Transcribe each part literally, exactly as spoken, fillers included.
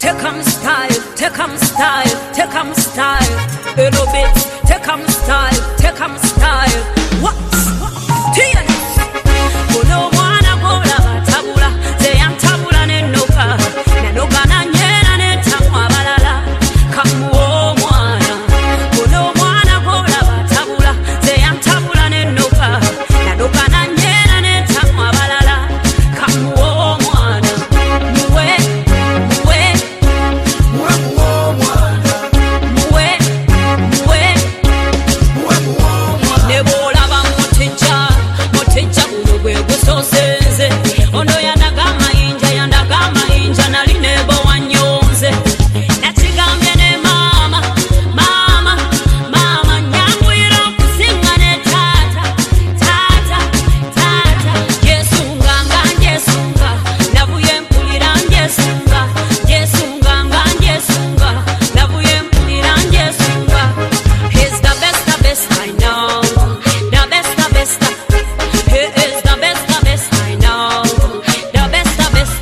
take 'em style, take 'em style, take 'em style. Little bit, take 'em style, take 'em style. What? Tia. Kuno mwana gola batabula, zeya tabula nenoka, nenoka na nyera netamwa balala. Kamuo mwana, kuno mwana gola batabula, zeya tabula nenoka, nenoka na nyera netamwa balala. Kamuo mwana, muwe, muwe, muwe mwana, muwe, muwe, muwe mwana. Nebola ba moteja, moteja bulugwe gusosenze. Ondo yandaga mayinja, yandaga mayinja nali nebo wanyonze. Natigambye ne mama, mama, mama nyambuyira okusinga ne tata, tata, tata. Yesunga nga njesunga, nabuye mpulira njesunga. Yesunga nga njesunga, nabuye mpulira njesunga. He's the best, the best I know. The best, the best. He is the best, the best I know. The best, the best.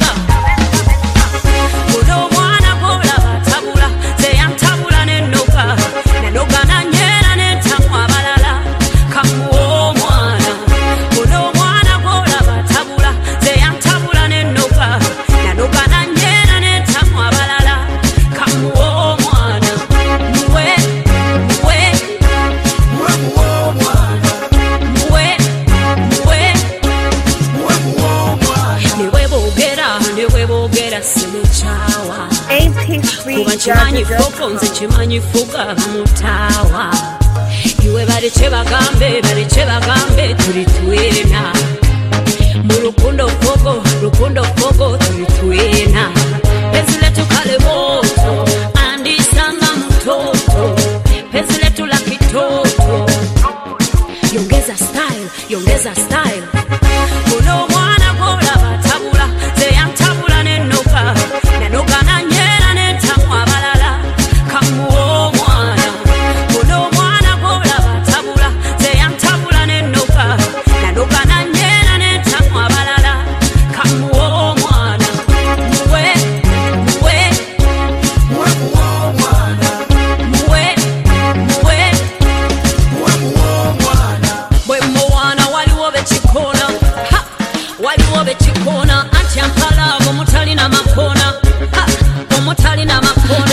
Kuno mwana gola batabula, zeya ntabula nenoka, nenoka na nyera netamwa balala. Kamuo mwana, kuno mwana gola batabula, zeya ntabula nenoka, nenoka na nyera netamwa balala. Kamuo mwana, muwe, muwe, muwe mwana, muwe, muwe, muwe mwana. Niwe bogera, niwe bogera simuchawa. Kuba chimanyi foko, nze chimanyi fuga mutawa. Iwe bariche bagambe, bariche bagambe, turi twena. Mu rukundo fogo, rukundo fogo, turi twena. Penzi letu kale moto, andisanga mtoto. Penzi letu la kitoto. Yongeza style, yongeza style. Kuno mwana gola batabula, zeya ntabula nenoka, nenoka na nyera netamwa balala. Kamuo mwana, kuno mwana gola batabula, zeya ntabula nenoka, nenoka na nyera netamwa balala. Kamuo mwana, muwe, muwe, muwe mwana, muwe, muwe, muwe mwana. Bwe mwana waliwo bekikona, ha, waliwo bekikona, anti ampala omutali na makona, ha, omutali na makona.